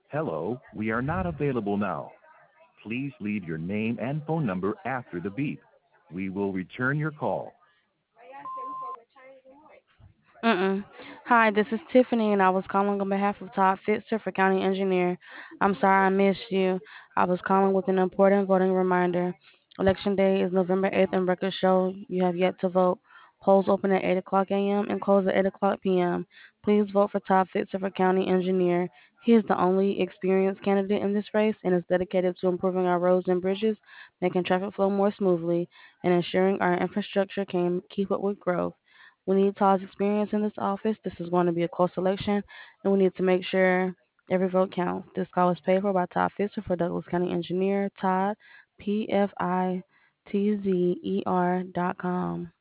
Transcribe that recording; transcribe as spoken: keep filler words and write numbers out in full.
Hello, we are not available now. Please leave your name and phone number after the beep. We will return your call. Mm-mm. Hi, this is Tiffany, and I was calling on behalf of Todd Fitzer for County Engineer. I'm sorry I missed you. I was calling with an important voting reminder. Election day is November eighth, and records show you have yet to vote. Polls open at eight o'clock a m and close at eight o'clock p m. Please vote for Todd Fitzer for County Engineer. He is the only experienced candidate in this race and is dedicated to improving our roads and bridges, making traffic flow more smoothly, and ensuring our infrastructure can keep up with growth. We need Todd's experience in this office. This is going to be a close election, and we need to make sure every vote counts. This call is paid for by Todd Fisher for Douglas County Engineer, Todd, P F I T Z E R dot com.